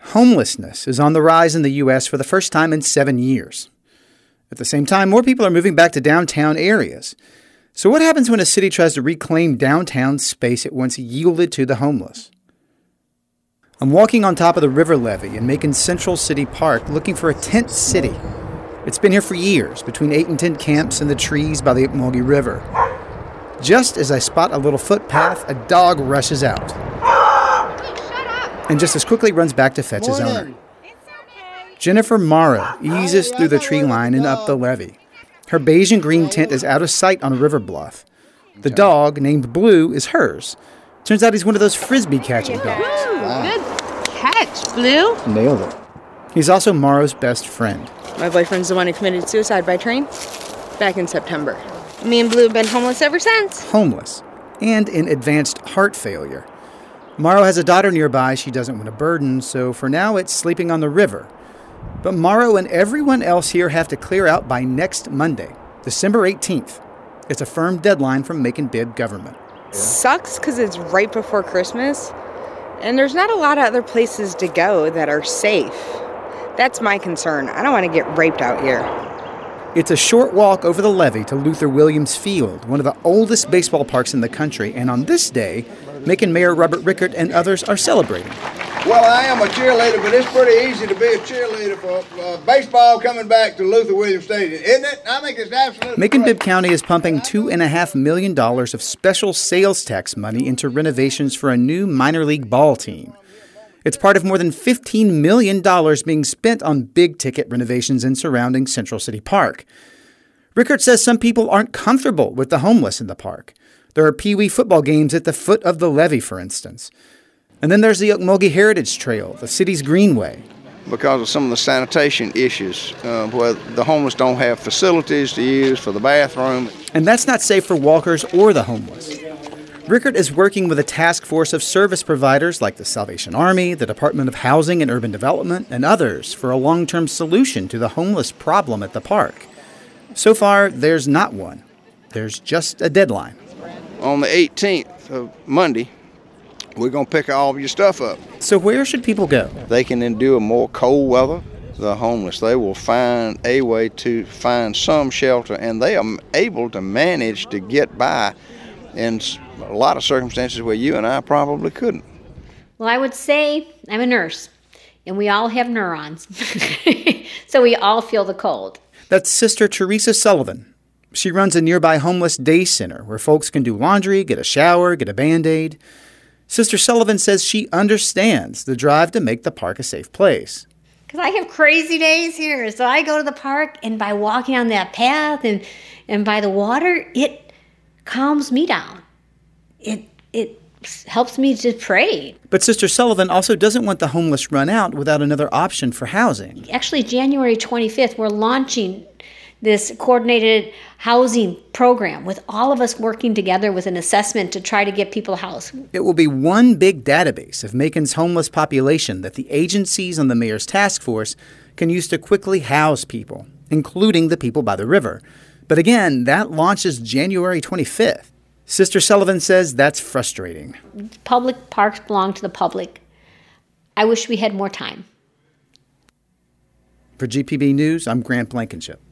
Homelessness is on the rise in the U.S. for the first time in 7 years. At the same time, more people are moving back to downtown areas. So what happens when a city tries to reclaim downtown space it once yielded to the homeless? I'm walking on top of the river levee in Macon's Central City Park looking for a tent city. It's been here for years, between 8 and 10 camps in the trees by the Ocmulgee River. Just as I spot a little footpath, a dog rushes out. And just as quickly runs back to fetch his owner. Jennifer Morrow eases through the tree line and up the levee. Her beige and green tent is out of sight on a river bluff. The dog, named Blue, is hers. Turns out he's one of those frisbee catching dogs. Wow. Good catch, Blue. Nailed it. He's also Morrow's best friend. My boyfriend's the one who committed suicide by train back in September. Me and Blue have been homeless ever since. Homeless. And in advanced heart failure. Morrow has a daughter nearby she doesn't want to burden, so for now it's sleeping on the river. But Morrow and everyone else here have to clear out by next Monday, December 18th. It's a firm deadline from Macon-Bibb government. Sucks because it's right before Christmas, and there's not a lot of other places to go that are safe. That's my concern. I don't want to get raped out here. It's a short walk over the levee to Luther Williams Field, one of the oldest baseball parks in the country, and on this day, Macon Mayor Robert Rickert and others are celebrating. Well, I am a cheerleader, but it's pretty easy to be a cheerleader for baseball coming back to Luther Williams Stadium, isn't it? I think it's absolutely Macon-Bibb County is pumping $2.5 million of special sales tax money into renovations for a new minor league ball team. It's part of more than $15 million being spent on big-ticket renovations in surrounding Central City Park. Rickert says some people aren't comfortable with the homeless in the park. There are Pee Wee football games at the foot of the levee, for instance. And then there's the Ocmulgee Heritage Trail, the city's greenway. Because of some of the sanitation issues, where the homeless don't have facilities to use for the bathroom. And that's not safe for walkers or the homeless. Rickert is working with a task force of service providers like the Salvation Army, the Department of Housing and Urban Development, and others for a long-term solution to the homeless problem at the park. So far, there's not one. There's just a deadline. On the 18th of Monday, we're going to pick all of your stuff up. So where should people go? They can endure more cold weather. The homeless, they will find a way to find some shelter, and they are able to manage to get by in a lot of circumstances where you and I probably couldn't. Well, I would say I'm a nurse, and we all have neurons, so we all feel the cold. That's Sister Teresa Sullivan. She runs a nearby homeless day center where folks can do laundry, get a shower, get a Band-Aid. Sister Sullivan says she understands the drive to make the park a safe place. Because I have crazy days here, so I go to the park, and by walking on that path and by the water, it calms me down. It helps me to pray. But Sister Sullivan also doesn't want the homeless run out without another option for housing. Actually, January 25th, we're launching this coordinated housing program with all of us working together with an assessment to try to get people a house. It will be one big database of Macon's homeless population that the agencies on the mayor's task force can use to quickly house people, including the people by the river. But again, that launches January 25th. Sister Sullivan says that's frustrating. Public parks belong to the public. I wish we had more time. For GPB News, I'm Grant Blankenship.